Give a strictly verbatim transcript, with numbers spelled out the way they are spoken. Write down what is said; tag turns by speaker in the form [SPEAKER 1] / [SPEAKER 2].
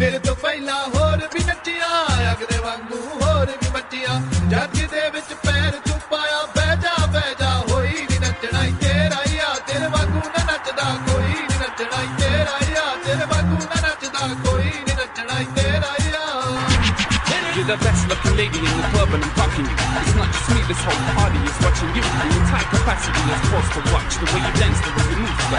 [SPEAKER 1] ਤੇਰੇ ਤੋਂ ਪਹਿਲਾਂ ਹੋਰ ਵੀ ਨੱਚੀਆਂ ਅਗਲੇ ਵਾਂਗੂ ਹੋਰ ਵੀ ਬੱਚੀਆਂ ਜੱਗ ਦੇ ਵਿੱਚ ਪੈਰ ਤੂੰ ਪਾਇਆ ਬਹਿ ਜਾ ਬਹਿ ਜਾ ਹੋਈ ਨੀ ਨੱਚਣਾ ਈ ਤੇਰਾ ਹੀ ਆ ਤੇਰੇ ਵਾਂਗੂ ਨਾ ਨੱਚਦਾ ਕੋਈ ਨੀ ਨੱਚਣਾ ਈ ਤੇਰਾ ਹੀ ਆ ਤੇਰੇ ਵਾਂਗੂ ਨਾ ਨੱਚਦਾ ਕੋਈ ਨੀ ਨੱਚਣਾ ਈ ਤੇਰਾ ਹੀ ਆ
[SPEAKER 2] You're the best looking lady in the club and I'm fucking you. It's not just me, this whole party is watching you. And your tight capacity is forced to watch the way you dance, the way you move. But